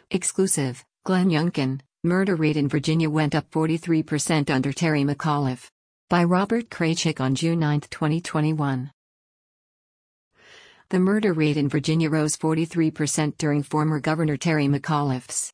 Exclusive, Glenn Youngkin, murder rate in Virginia went up 43% under Terry McAuliffe. By Robert Kraychik on June 9, 2021. The murder rate in Virginia rose 43% during former Governor Terry McAuliffe's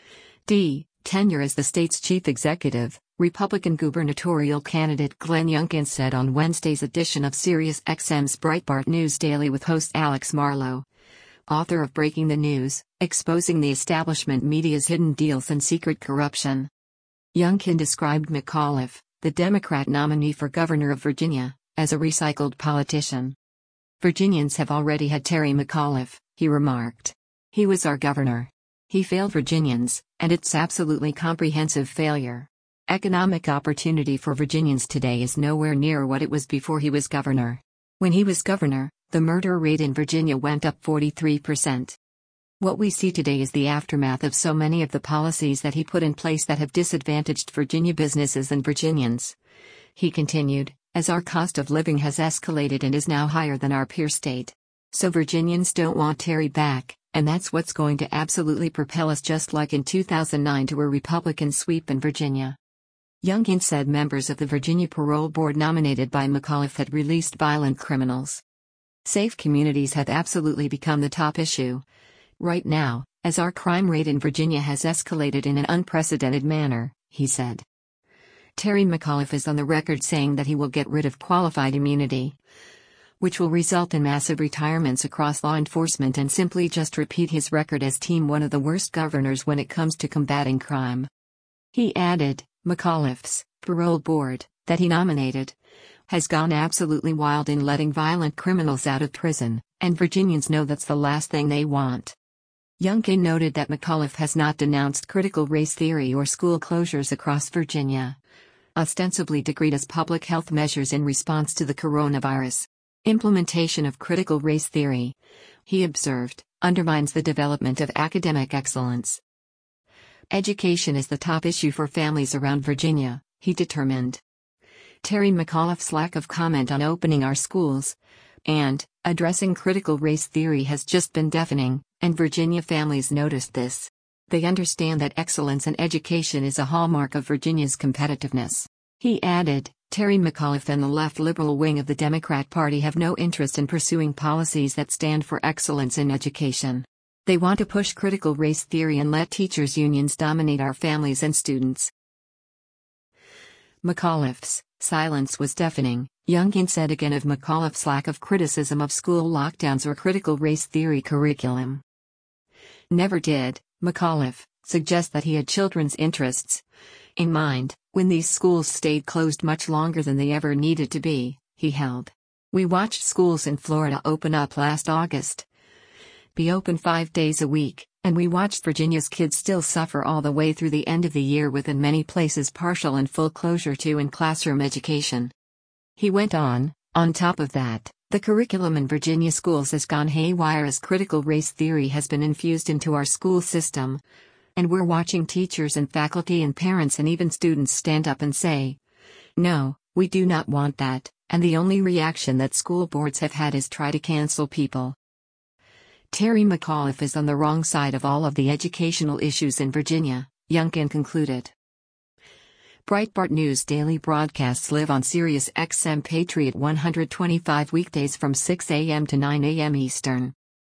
tenure as the state's chief executive, Republican gubernatorial candidate Glenn Youngkin said on Wednesday's edition of SiriusXM's Breitbart News Daily with host Alex Marlow, author of Breaking the News, Exposing the Establishment Media's Hidden Deals and Secret Corruption. Youngkin described McAuliffe, the Democrat nominee for governor of Virginia, as a recycled politician. Virginians have already had Terry McAuliffe, he remarked. He was our governor. He failed Virginians, and it's absolutely comprehensive failure. Economic opportunity for Virginians today is nowhere near what it was before he was governor. When he was governor, the murder rate in Virginia went up 43%. What we see today is the aftermath of so many of the policies that he put in place that have disadvantaged Virginia businesses and Virginians. He continued, as our cost of living has escalated and is now higher than our peer state. So Virginians don't want Terry back, and that's what's going to absolutely propel us just like in 2009 to a Republican sweep in Virginia. Youngkin said members of the Virginia Parole Board nominated by McAuliffe had released violent criminals. Safe communities have absolutely become the top issue right now, as our crime rate in Virginia has escalated in an unprecedented manner, he said. Terry McAuliffe is on the record saying that he will get rid of qualified immunity, which will result in massive retirements across law enforcement and simply just repeat his record as one of the worst governors when it comes to combating crime. He added, McAuliffe's parole board, that he nominated, has gone absolutely wild in letting violent criminals out of prison, and Virginians know that's the last thing they want. Youngkin noted that McAuliffe has not denounced critical race theory or school closures across Virginia, ostensibly decreed as public health measures in response to the coronavirus. Implementation of critical race theory, he observed, undermines the development of academic excellence. Education is the top issue for families around Virginia, he determined. Terry McAuliffe's lack of comment on opening our schools and addressing critical race theory has just been deafening, and Virginia families noticed this. They understand that excellence in education is a hallmark of Virginia's competitiveness. He added, Terry McAuliffe and the left liberal wing of the Democrat Party have no interest in pursuing policies that stand for excellence in education. They want to push critical race theory and let teachers' unions dominate our families and students. McAuliffe's silence was deafening, Youngkin said again of McAuliffe's lack of criticism of school lockdowns or critical race theory curriculum. Never did, McAuliffe, suggest that he had children's interests in mind when these schools stayed closed much longer than they ever needed to be, he held. We watched schools in Florida open up last August, be open 5 days a week, and we watched Virginia's kids still suffer all the way through the end of the year with in many places partial and full closure to in-classroom education. He went on top of that, the curriculum in Virginia schools has gone haywire as critical race theory has been infused into our school system, and we're watching teachers and faculty and parents and even students stand up and say, no, we do not want that, and the only reaction that school boards have had is try to cancel people. Terry McAuliffe is on the wrong side of all of the educational issues in Virginia, Youngkin concluded. Breitbart News daily broadcasts live on SiriusXM Patriot 125 weekdays from 6 a.m. to 9 a.m. Eastern.